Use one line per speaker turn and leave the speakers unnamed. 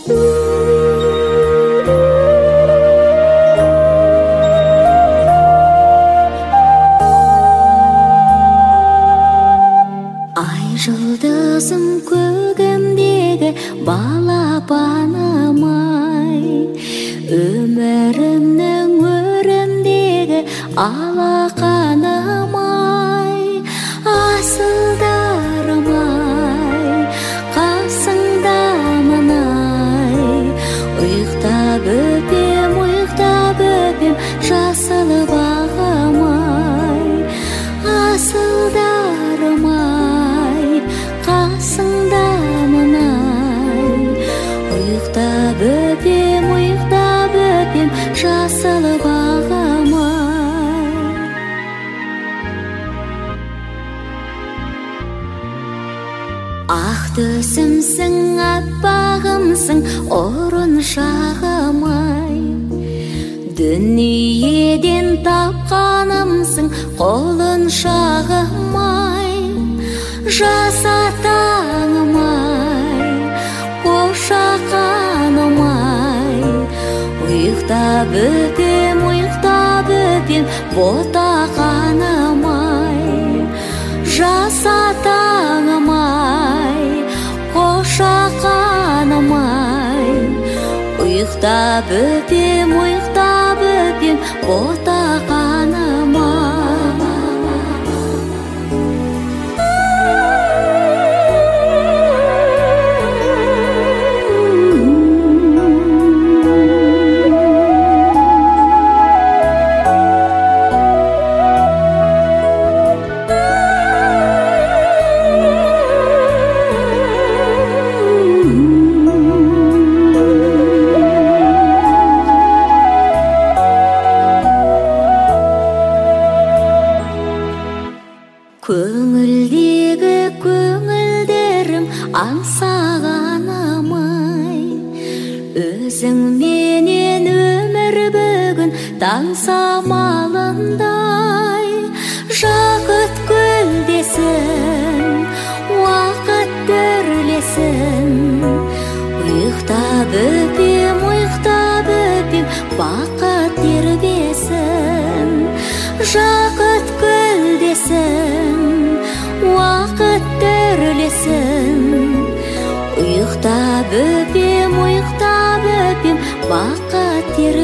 Ай жылдызым көгімдегі балапаным-ай, өмірімнің өрімдегі алақаным-ай, асылдарым-ай, қасыңдамын-ай, ұйықтап өпем, жасыл бағым-ай, асылдарым-ай, қасыңдамын-ай, ұйықтап өпем, жасыл бағым-ай. Ақ төсімсің, аппағымсың, ұрыншағым-ай, дүниеден тапқанымсың, қолыншағым-ай, жас атаңым-ай, қошақаным-ай, ұйықтап өпем, ботақаным-ай, жас атаңым-ай, қошақаным-ай, ұйықтап өпем, ботақаным-ай. Көңілдегі көңілдерім аңсағаным-ай, өзің менен өмір бүгін таң самалындай, жақыт көлдесін, уақыт төрлесін, ұйықтап өпем, бақыт тербесін, жақыт көлдесін, уақыт төрлесін, ұйықтап өпем, бақыт тербесін.